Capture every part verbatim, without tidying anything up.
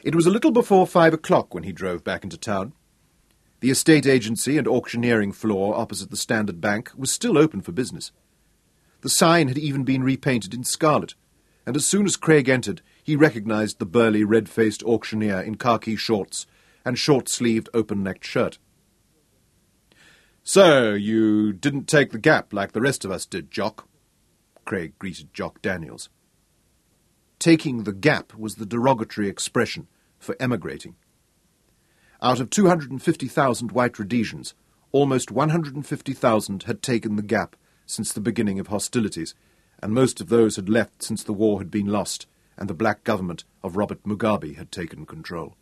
It was a little before five o'clock when he drove back into town. The estate agency and auctioneering floor opposite the Standard Bank was still open for business. The sign had even been repainted in scarlet, and as soon as Craig entered, he recognised the burly, red-faced auctioneer in khaki shorts and short-sleeved, open-necked shirt. "So, you didn't take the gap like the rest of us did, Jock?" Craig greeted Jock Daniels. Taking the gap was the derogatory expression for emigrating. Out of two hundred fifty thousand white Rhodesians, almost one hundred fifty thousand had taken the gap since the beginning of hostilities, and most of those had left since the war had been lost and the black government of Robert Mugabe had taken control.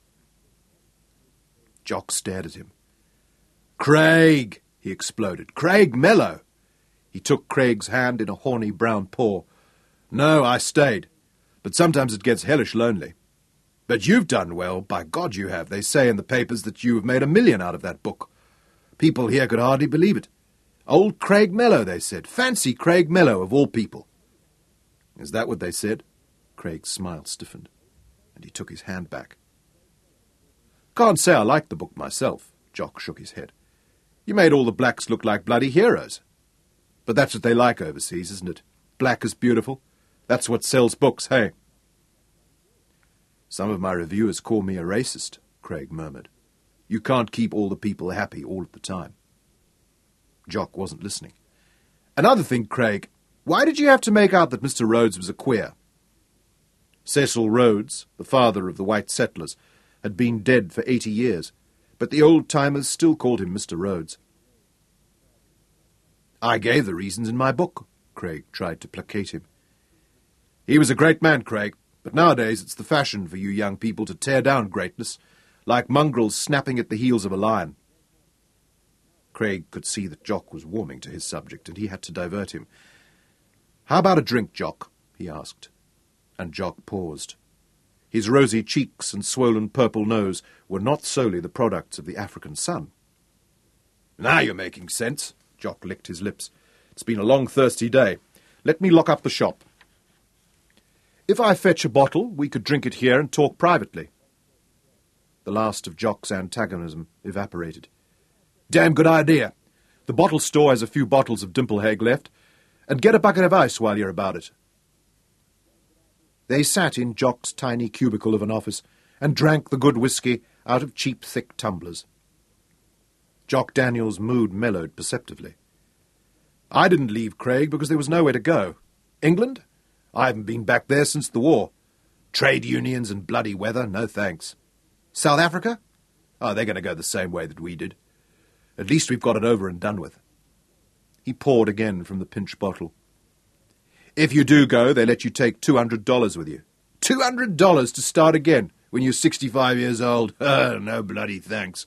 Jock stared at him. "Craig!" he exploded. "Craig Mello!" He took Craig's hand in a horny brown paw. "No, I stayed. But sometimes it gets hellish lonely. But you've done well, by God you have. They say in the papers that you have made a million out of that book. People here could hardly believe it. Old Craig Mello, they said. Fancy Craig Mello, of all people." "Is that what they said?" Craig's smile stiffened, and he took his hand back. "Can't say I liked the book myself," Jock shook his head. "You made all the blacks look like bloody heroes. But that's what they like overseas, isn't it? Black is beautiful. That's what sells books, hey?" "Some of my reviewers call me a racist," Craig murmured. "You can't keep all the people happy all at the time." Jock wasn't listening. "Another thing, Craig, why did you have to make out that Mister Rhodes was a queer?" Cecil Rhodes, the father of the white settlers, had been dead for eighty years, but the old-timers still called him Mister Rhodes. "I gave the reasons in my book," Craig tried to placate him. "He was a great man, Craig, but nowadays it's the fashion for you young people to tear down greatness, like mongrels snapping at the heels of a lion." Craig could see that Jock was warming to his subject, and he had to divert him. "How about a drink, Jock?" he asked. And Jock paused. His rosy cheeks and swollen purple nose were not solely the products of the African sun. "Now you're making sense," Jock licked his lips. "It's been a long, thirsty day. Let me lock up the shop." "If I fetch a bottle, we could drink it here and talk privately." The last of Jock's antagonism evaporated. "Damn good idea. The bottle store has a few bottles of Dimplehague left, and get a bucket of ice while you're about it." They sat in Jock's tiny cubicle of an office and drank the good whisky out of cheap, thick tumblers. Jock Daniels' mood mellowed perceptively. "I didn't leave, Craig, because there was nowhere to go. England? I haven't been back there since the war. Trade unions and bloody weather, no thanks. South Africa? Oh, they're going to go the same way that we did. At least we've got it over and done with." He poured again from the pinch bottle. "If you do go, they let you take two hundred dollars with you. Two hundred dollars to start again when you're sixty-five years old? Oh, no bloody thanks."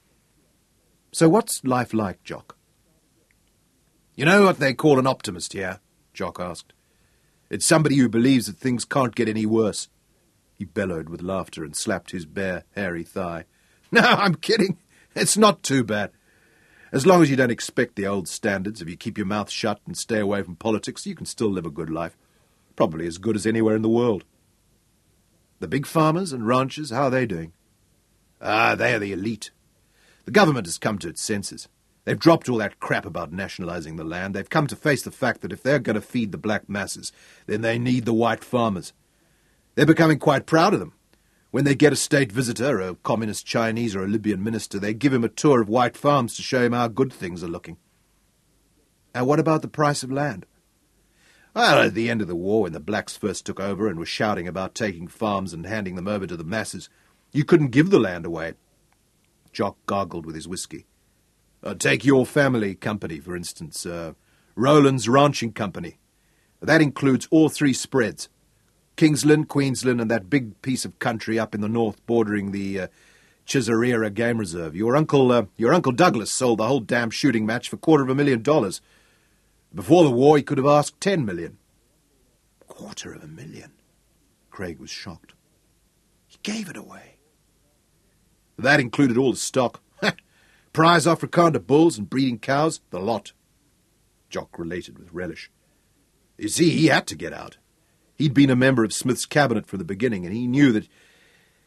"So what's life like, Jock?" "You know what they call an optimist here?" Jock asked. "It's somebody who believes that things can't get any worse." He bellowed with laughter and slapped his bare, hairy thigh. "No, I'm kidding. It's not too bad. As long as you don't expect the old standards, if you keep your mouth shut and stay away from politics, you can still live a good life. Probably as good as anywhere in the world." "The big farmers and ranchers, how are they doing?" "Ah, they are the elite. The government has come to its senses. They've dropped all that crap about nationalizing the land. They've come to face the fact that if they're going to feed the black masses, then they need the white farmers. They're becoming quite proud of them. When they get a state visitor, a communist Chinese or a Libyan minister, they give him a tour of white farms to show him how good things are looking." "And what about the price of land?" "Well, at the end of the war, when the blacks first took over and were shouting about taking farms and handing them over to the masses, you couldn't give the land away." Jock gargled with his whiskey. Uh, take your family company, for instance, uh, Rowland's Ranching Company. That includes all three spreads. Kingsland, Queensland, and that big piece of country up in the north bordering the uh, Chisarira Game Reserve. Your uncle uh, your uncle Douglas sold the whole damn shooting match for a quarter of a million dollars. Before the war, he could have asked ten million. Quarter of a million? Craig was shocked. He gave it away. That included all the stock. Prize Afrikaner bulls and breeding cows, the lot. Jock related with relish. You see, he had to get out. He'd been a member of Smith's cabinet from the beginning, and he knew that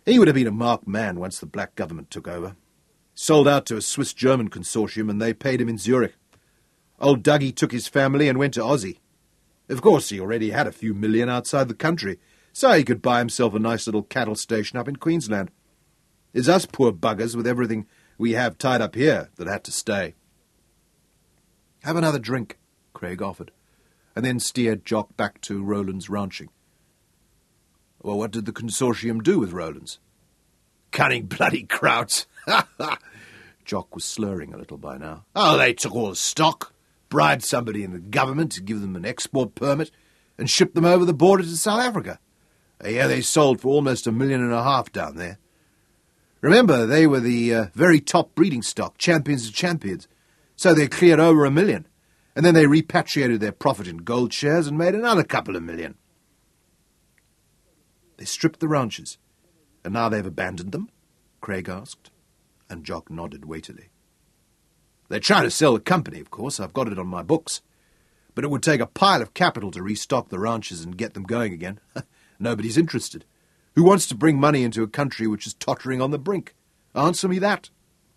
He would have been a marked man once the black government took over. Sold out to a Swiss-German consortium, and they paid him in Zurich. Old Dougie took his family and went to Aussie. Of course, he already had a few million outside the country, so he could buy himself a nice little cattle station up in Queensland. It's us poor buggers with everything we have tied up here that had to stay. "Have another drink," Craig offered, and then steered Jock back to Rowland's ranching. "Well, what did the consortium do with Rowland's?" "Cunning bloody krauts!" Jock was slurring a little by now. "Oh, they took all the stock, bribed somebody in the government to give them an export permit, and shipped them over the border to South Africa. Yeah, they sold for almost a million and a half down there. Remember, they were the uh, very top breeding stock, champions of champions, so they cleared over a million, and then they repatriated their profit in gold shares and made another couple of million." "They stripped the ranches, and now they've abandoned them?" Craig asked, and Jock nodded weightily. "They're trying to sell the company, of course. I've got it on my books. But it would take a pile of capital to restock the ranches and get them going again. Nobody's interested. Who wants to bring money into a country which is tottering on the brink? Answer me that."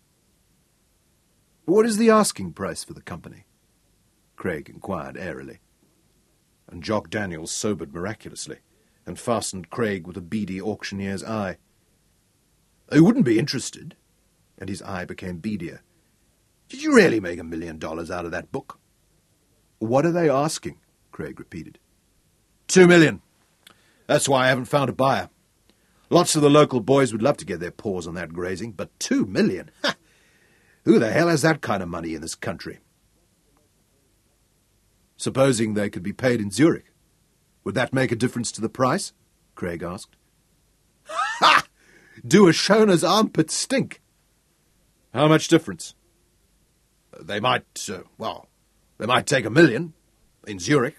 "What is the asking price for the company?" Craig inquired airily. And Jock Daniels sobered miraculously, and fastened Craig with a beady auctioneer's eye. "I wouldn't be interested," and his eye became beadier. "Did you really make a million dollars out of that book?" "What are they asking?" Craig repeated. Two million. That's why I haven't found a buyer. Lots of the local boys would love to get their paws on that grazing, but two million? Ha! Who the hell has that kind of money in this country?" "Supposing they could be paid in Zurich, would that make a difference to the price?" Craig asked. "Ha! Do a Schoner's armpits stink?" "How much difference?" "They might, uh, well, they might take a million in Zurich."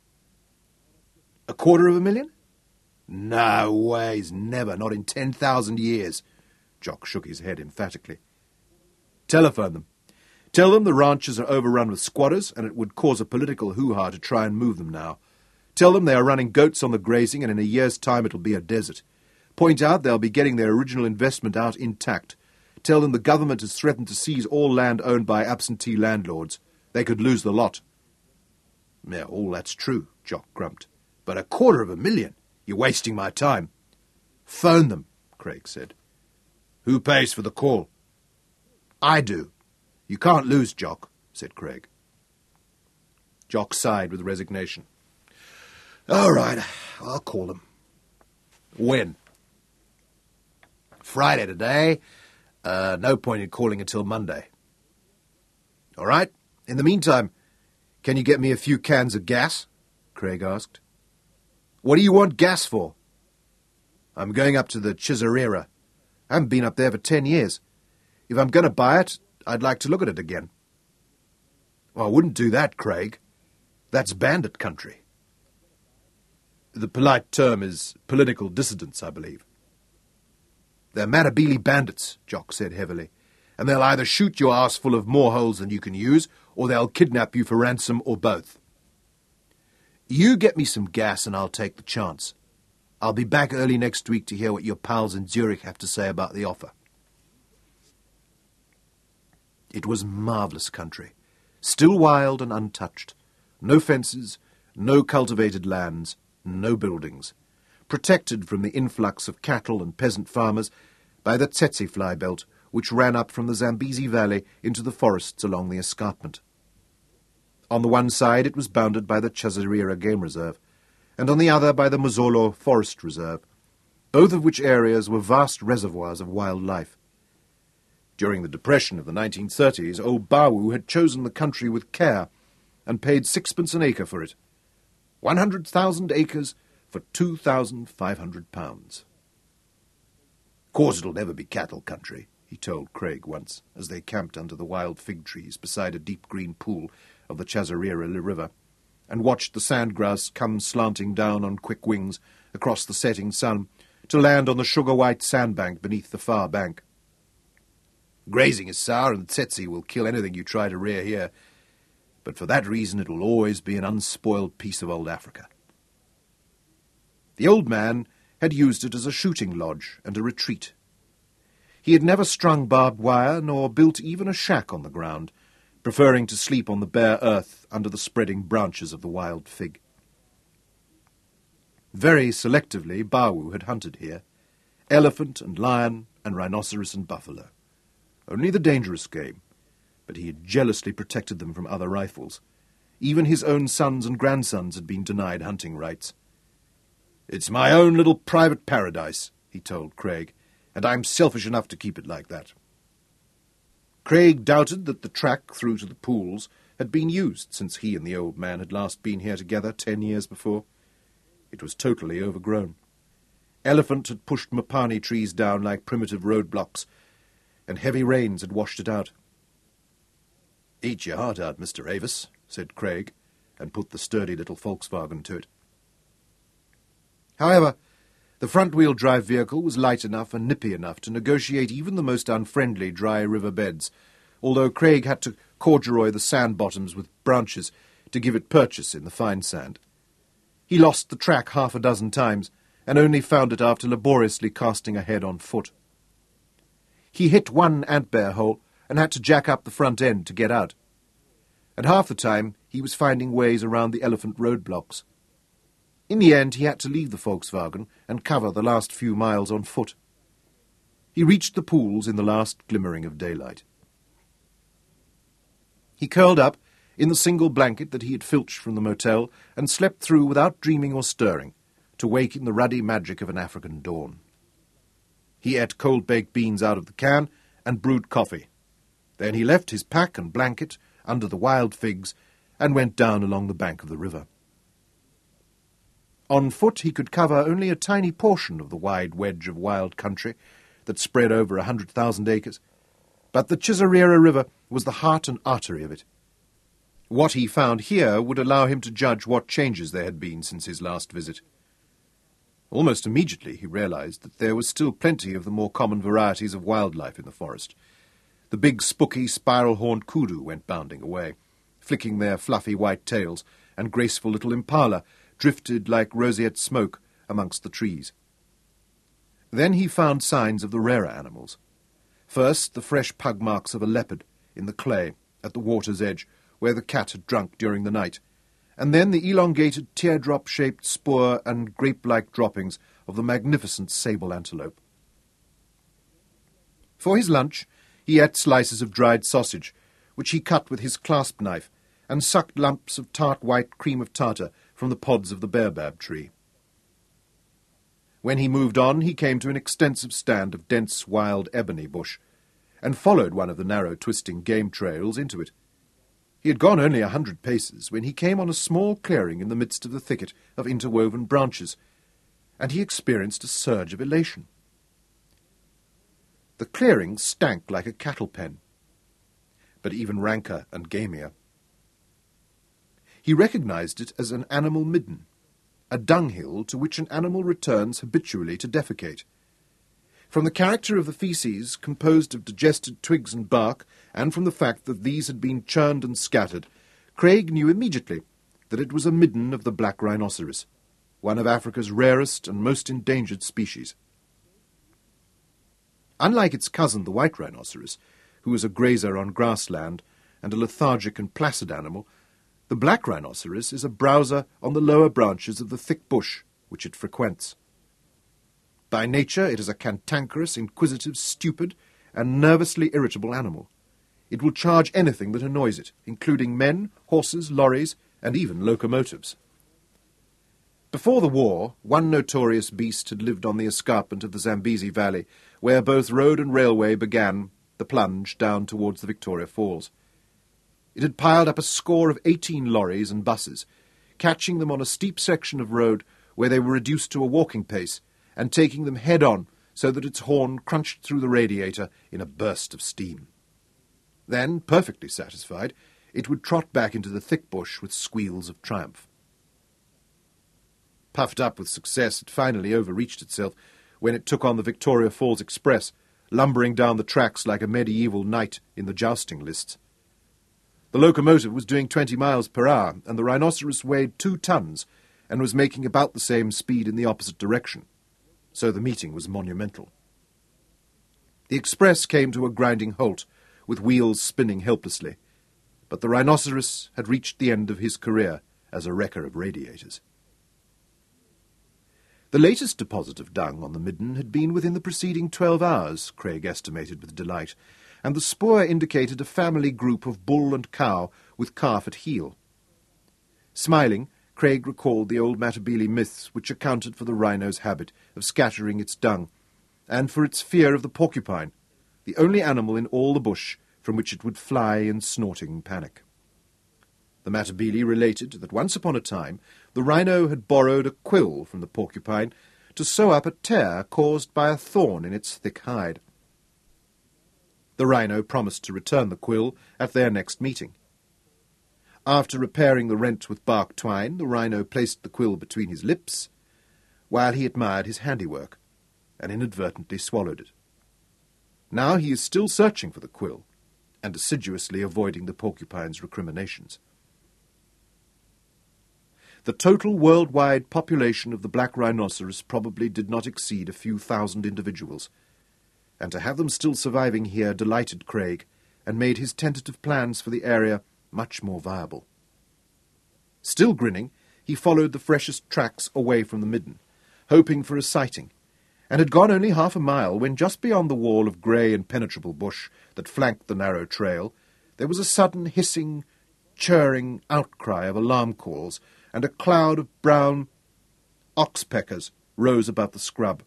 "A quarter of a million?" "No ways, never, not in ten thousand years." Jock shook his head emphatically. "Telephone them. Tell them the ranches are overrun with squatters, and it would cause a political hoo-ha to try and move them now. Tell them they are running goats on the grazing, and in a year's time it'll be a desert. Point out they'll be getting their original investment out intact. Tell them the government has threatened to seize all land owned by absentee landlords. They could lose the lot." "Yeah, all that's true," Jock grumped. "But a quarter of a million? You're wasting my time." "Phone them," Craig said. "Who pays for the call?" "I do. You can't lose, Jock," said Craig. Jock sighed with resignation. "All right, I'll call them." "When?" "Friday today. Uh, no point in calling until Monday." "All right. In the meantime, can you get me a few cans of gas?" Craig asked. "What do you want gas for?" "I'm going up to the Chizarira. I haven't been up there for ten years. If I'm going to buy it, I'd like to look at it again." "Well, I wouldn't do that, Craig. That's bandit country." "The polite term is political dissidents, I believe." "They're Matabele bandits," Jock said heavily, "and they'll either shoot your ass full of more holes than you can use, or they'll kidnap you for ransom, or both." "You get me some gas and I'll take the chance. I'll be back early next week to hear what your pals in Zurich have to say about the offer." It was marvellous country, still wild and untouched. No fences, no cultivated lands, no buildings. Protected from the influx of cattle and peasant farmers by the tsetse fly belt, which ran up from the Zambezi Valley into the forests along the escarpment. On the one side it was bounded by the Chazarira Game Reserve, and on the other by the Mozolo Forest Reserve, both of which areas were vast reservoirs of wild life. During the Depression of the nineteen thirties, old Bawu had chosen the country with care and paid sixpence an acre for it. One hundred thousand acres for two thousand five hundred pounds. "Course it'll never be cattle country," he told Craig once, as they camped under the wild fig trees beside a deep green pool of the Chazarira River, and watched the sandgrass come slanting down on quick wings across the setting sun to land on the sugar-white sandbank beneath the far bank. "Grazing is sour, and the tsetse will kill anything you try to rear here, but for that reason it will always be an unspoiled piece of old Africa." The old man had used it as a shooting lodge and a retreat. He had never strung barbed wire nor built even a shack on the ground, preferring to sleep on the bare earth under the spreading branches of the wild fig. Very selectively, Bawu had hunted here, elephant and lion and rhinoceros and buffalo. Only the dangerous game, but he had jealously protected them from other rifles. Even his own sons and grandsons had been denied hunting rights. "It's my own little private paradise," he told Craig, "and I'm selfish enough to keep it like that." Craig doubted that the track through to the pools had been used since he and the old man had last been here together ten years before. It was totally overgrown. Elephant had pushed mapani trees down like primitive roadblocks, and heavy rains had washed it out. "Eat your heart out, Mister Avis," said Craig, and put the sturdy little Volkswagen to it. However, the front-wheel drive vehicle was light enough and nippy enough to negotiate even the most unfriendly dry river beds, although Craig had to corduroy the sand bottoms with branches to give it purchase in the fine sand. He lost the track half a dozen times, and only found it after laboriously casting ahead on foot. He hit one ant-bear hole and had to jack up the front end to get out. And half the time he was finding ways around the elephant roadblocks. In the end he had to leave the Volkswagen and cover the last few miles on foot. He reached the pools in the last glimmering of daylight. He curled up in the single blanket that he had filched from the motel and slept through without dreaming or stirring, to wake in the ruddy magic of an African dawn. He ate cold-baked beans out of the can and brewed coffee. Then he left his pack and blanket under the wild figs and went down along the bank of the river. On foot he could cover only a tiny portion of the wide wedge of wild country that spread over a hundred thousand acres, but the Chizarira River was the heart and artery of it. What he found here would allow him to judge what changes there had been since his last visit. Almost immediately he realized that there was still plenty of the more common varieties of wildlife in the forest. The big, spooky, spiral-horned kudu went bounding away, flicking their fluffy white tails, and graceful little impala drifted like roseate smoke amongst the trees. Then he found signs of the rarer animals. First, the fresh pug marks of a leopard in the clay at the water's edge, where the cat had drunk during the night, and then the elongated teardrop-shaped spoor and grape-like droppings of the magnificent sable antelope. For his lunch he ate slices of dried sausage, which he cut with his clasp knife, and sucked lumps of tart white cream of tartar from the pods of the baobab tree. When he moved on, he came to an extensive stand of dense wild ebony bush, and followed one of the narrow twisting game trails into it. He had gone only a hundred paces when he came on a small clearing in the midst of the thicket of interwoven branches, and he experienced a surge of elation. The clearing stank like a cattle pen, but even ranker and gamier. He recognized it as an animal midden, a dunghill to which an animal returns habitually to defecate. From the character of the feces, composed of digested twigs and bark, and from the fact that these had been churned and scattered, Craig knew immediately that it was a midden of the black rhinoceros, one of Africa's rarest and most endangered species. Unlike its cousin, the white rhinoceros, who was a grazer on grassland and a lethargic and placid animal, the black rhinoceros is a browser on the lower branches of the thick bush which it frequents. By nature it is a cantankerous, inquisitive, stupid, and nervously irritable animal. It will charge anything that annoys it, including men, horses, lorries, and even locomotives. Before the war, one notorious beast had lived on the escarpment of the Zambezi Valley, where both road and railway began the plunge down towards the Victoria Falls. It had piled up a score of eighteen lorries and buses, catching them on a steep section of road where they were reduced to a walking pace, and taking them head-on so that its horn crunched through the radiator in a burst of steam. Then, perfectly satisfied, it would trot back into the thick bush with squeals of triumph. Puffed up with success, it finally overreached itself when it took on the Victoria Falls Express, lumbering down the tracks like a medieval knight in the jousting lists. The locomotive was doing twenty miles per hour, and the rhinoceros weighed two tons and was making about the same speed in the opposite direction. so the meeting was monumental. The express came to a grinding halt, with wheels spinning helplessly, but the rhinoceros had reached the end of his career as a wrecker of radiators. The latest deposit of dung on the midden had been within the preceding twelve hours, Craig estimated with delight, and the spoor indicated a family group of bull and cow with calf at heel. Smiling, Craig recalled the old Matabele myths which accounted for the rhino's habit of scattering its dung, and for its fear of the porcupine, the only animal in all the bush from which it would fly in snorting panic. The Matabele related that once upon a time the rhino had borrowed a quill from the porcupine to sew up a tear caused by a thorn in its thick hide. The rhino promised to return the quill at their next meeting. After repairing the rent with bark twine, the rhino placed the quill between his lips, while he admired his handiwork, and inadvertently swallowed it. Now he is still searching for the quill, and assiduously avoiding the porcupine's recriminations. The total worldwide population of the black rhinoceros probably did not exceed a few thousand individuals, and to have them still surviving here delighted Craig, and made his tentative plans for the area much more viable. Still grinning, he followed the freshest tracks away from the midden, hoping for a sighting, and had gone only half a mile when just beyond the wall of grey impenetrable bush that flanked the narrow trail there was a sudden hissing, churring outcry of alarm calls, and a cloud of brown oxpeckers rose above the scrub.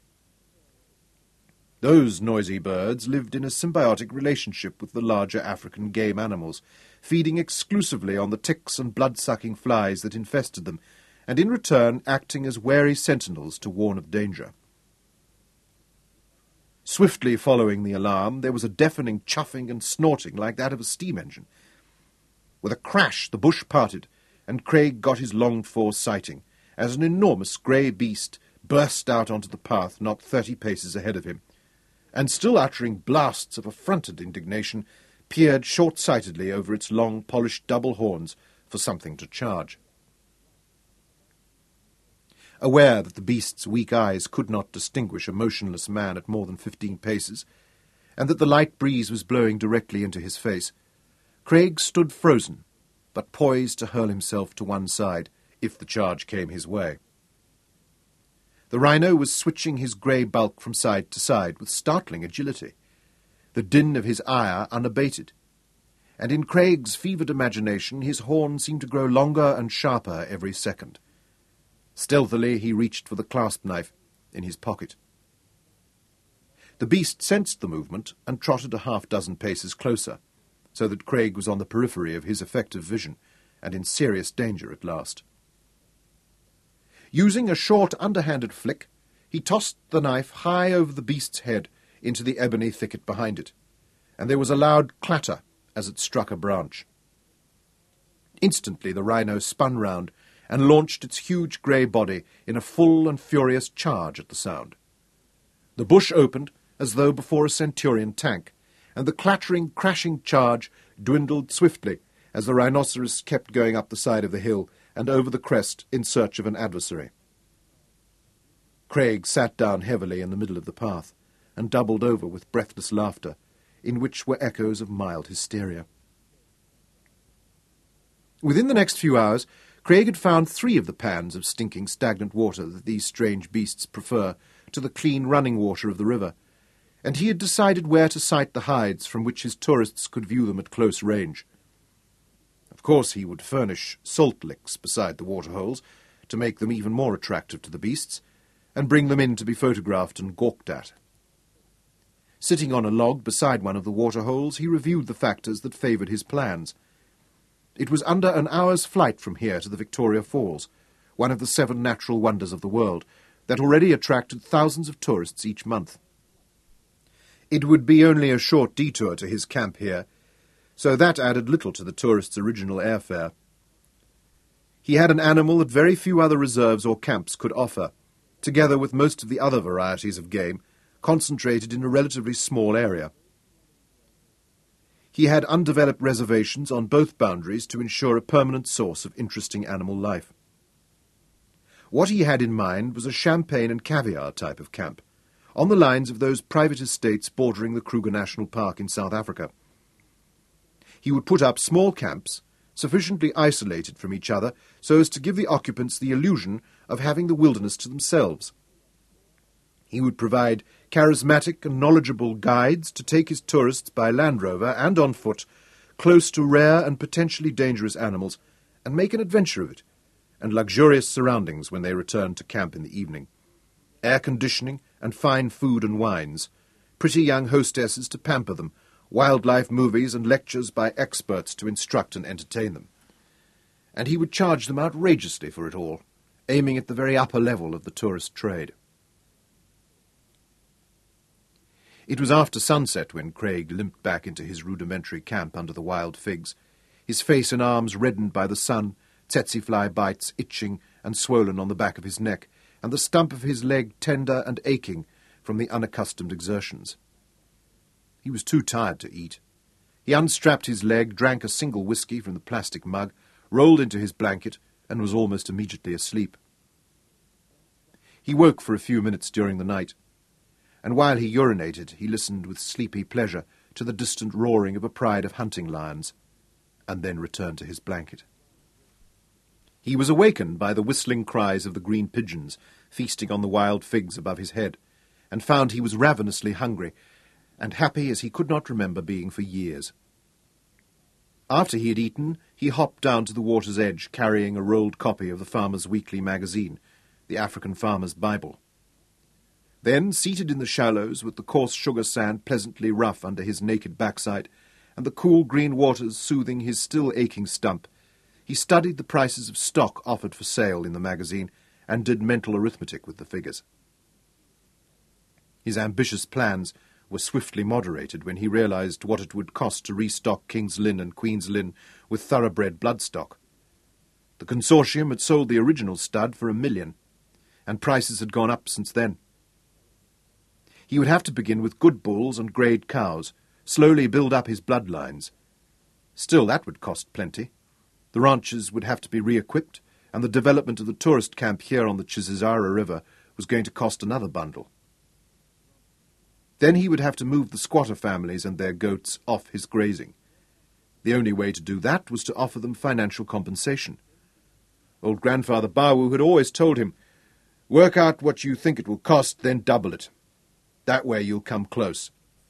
Those noisy birds lived in a symbiotic relationship with the larger African game animals, feeding exclusively on the ticks and blood-sucking flies that infested them, and in return acting as wary sentinels to warn of danger. Swiftly following the alarm, there was a deafening chuffing and snorting like that of a steam engine. With a crash, the bush parted, and Craig got his longed-for sighting, as an enormous grey beast burst out onto the path not thirty paces ahead of him, and still uttering blasts of affronted indignation, peered short-sightedly over its long, polished double horns for something to charge. Aware that the beast's weak eyes could not distinguish a motionless man at more than fifteen paces, and that the light breeze was blowing directly into his face, Craig stood frozen, but poised to hurl himself to one side if the charge came his way. The rhino was switching his grey bulk from side to side with startling agility, the din of his ire unabated, and in Craig's fevered imagination his horn seemed to grow longer and sharper every second. Stealthily he reached for the clasp knife in his pocket. The beast sensed the movement and trotted a half-dozen paces closer, so that Craig was on the periphery of his effective vision, and in serious danger at last. Using a short, underhanded flick, he tossed the knife high over the beast's head into the ebony thicket behind it, and there was a loud clatter as it struck a branch. Instantly the rhino spun round and launched its huge grey body in a full and furious charge at the sound. The bush opened as though before a Centurion tank, and the clattering, crashing charge dwindled swiftly as the rhinoceros kept going up the side of the hill and over the crest in search of an adversary. Craig sat down heavily in the middle of the path and doubled over with breathless laughter, in which were echoes of mild hysteria. Within the next few hours, Craig had found three of the pans of stinking, stagnant water that these strange beasts prefer to the clean running water of the river, and he had decided where to site the hides from which his tourists could view them at close range. Of course he would furnish salt licks beside the waterholes to make them even more attractive to the beasts, and bring them in to be photographed and gawked at. Sitting on a log beside one of the waterholes, he reviewed the factors that favoured his plans. It was under an hour's flight from here to the Victoria Falls, one of the seven natural wonders of the world, that already attracted thousands of tourists each month. It would be only a short detour to his camp here, so that added little to the tourist's original airfare. He had an animal that very few other reserves or camps could offer, together with most of the other varieties of game, concentrated in a relatively small area. He had undeveloped reservations on both boundaries to ensure a permanent source of interesting animal life. What he had in mind was a champagne and caviar type of camp, on the lines of those private estates bordering the Kruger National Park in South Africa. He would put up small camps, sufficiently isolated from each other so as to give the occupants the illusion of having the wilderness to themselves. He would provide charismatic and knowledgeable guides to take his tourists by Land Rover and on foot close to rare and potentially dangerous animals and make an adventure of it, and luxurious surroundings when they returned to camp in the evening. Air conditioning and fine food and wines, pretty young hostesses to pamper them, wildlife movies and lectures by experts to instruct and entertain them. And he would charge them outrageously for it all, aiming at the very upper level of the tourist trade. It was after sunset when Craig limped back into his rudimentary camp under the wild figs, his face and arms reddened by the sun, tsetse-fly bites itching and swollen on the back of his neck, and the stump of his leg tender and aching from the unaccustomed exertions. He was too tired to eat. He unstrapped his leg, drank a single whisky from the plastic mug, rolled into his blanket, and was almost immediately asleep. He woke for a few minutes during the night, and while he urinated, he listened with sleepy pleasure to the distant roaring of a pride of hunting lions, and then returned to his blanket. He was awakened by the whistling cries of the green pigeons feasting on the wild figs above his head, and found he was ravenously hungry, and happy as he could not remember being for years. After he had eaten, he hopped down to the water's edge, carrying a rolled copy of the Farmer's Weekly magazine, the African Farmer's Bible. Then, seated in the shallows, with the coarse sugar sand pleasantly rough under his naked backside, and the cool green waters soothing his still aching stump, he studied the prices of stock offered for sale in the magazine, and did mental arithmetic with the figures. His ambitious plans were swiftly moderated when he realized what it would cost to restock King's Lynn and Queen's Lynn with thoroughbred bloodstock. The consortium had sold the original stud for a million, and prices had gone up since then. He would have to begin with good bulls and greyed cows, slowly build up his bloodlines. Still, that would cost plenty. The ranches would have to be re-equipped, and the development of the tourist camp here on the Chisizara River was going to cost another bundle. Then he would have to move the squatter families and their goats off his grazing. The only way to do that was to offer them financial compensation. Old Grandfather Bawu had always told him, "Work out what you think it will cost, then double it. That way you'll come close."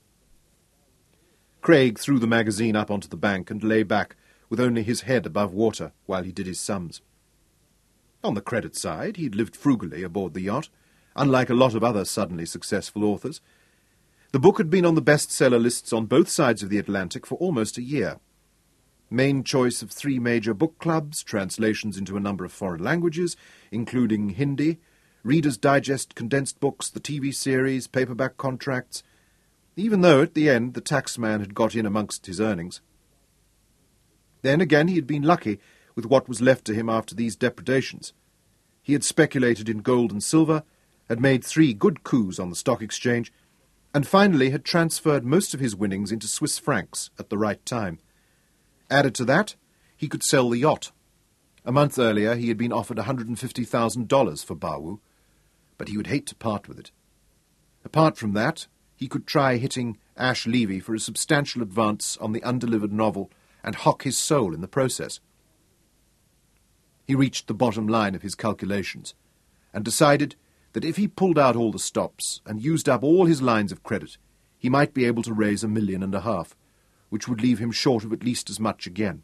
Craig threw the magazine up onto the bank and lay back with only his head above water while he did his sums. On the credit side, he'd lived frugally aboard the yacht, unlike a lot of other suddenly successful authors. The book had been on the bestseller lists on both sides of the Atlantic for almost a year. Main choice of three major book clubs, translations into a number of foreign languages, including Hindi, Reader's Digest condensed books, the T V series, paperback contracts, even though at the end the taxman had got in amongst his earnings. Then again he had been lucky with what was left to him after these depredations. He had speculated in gold and silver, had made three good coups on the stock exchange, and finally had transferred most of his winnings into Swiss francs at the right time. Added to that, he could sell the yacht. A month earlier he had been offered one hundred fifty thousand dollars for Bawu, but he would hate to part with it. Apart from that, he could try hitting Ash Levy for a substantial advance on the undelivered novel and hock his soul in the process. He reached the bottom line of his calculations and decided that if he pulled out all the stops and used up all his lines of credit, he might be able to raise a million and a half, which would leave him short of at least as much again.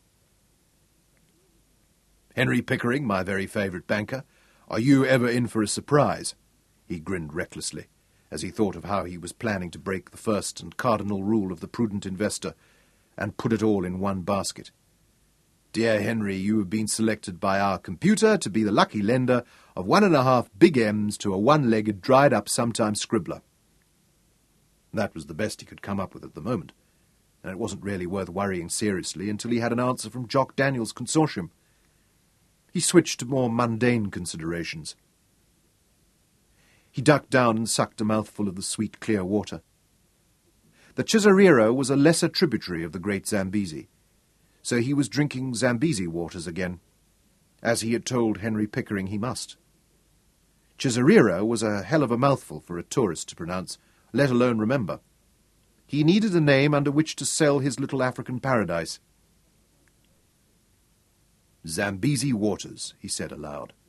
"Henry Pickering, my very favourite banker, are you ever in for a surprise?" He grinned recklessly, as he thought of how he was planning to break the first and cardinal rule of the prudent investor and put it all in one basket. "Dear Henry, you have been selected by our computer to be the lucky lender of one and a half big M's to a one-legged, dried-up sometime scribbler." That was the best he could come up with at the moment, and it wasn't really worth worrying seriously until he had an answer from Jock Daniels' consortium. He switched to more mundane considerations. He ducked down and sucked a mouthful of the sweet, clear water. The Chisariro was a lesser tributary of the great Zambezi, so he was drinking Zambezi waters again, as he had told Henry Pickering he must. Cesareira was a hell of a mouthful for a tourist to pronounce, let alone remember. He needed a name under which to sell his little African paradise. Zambesi Waters, he said aloud.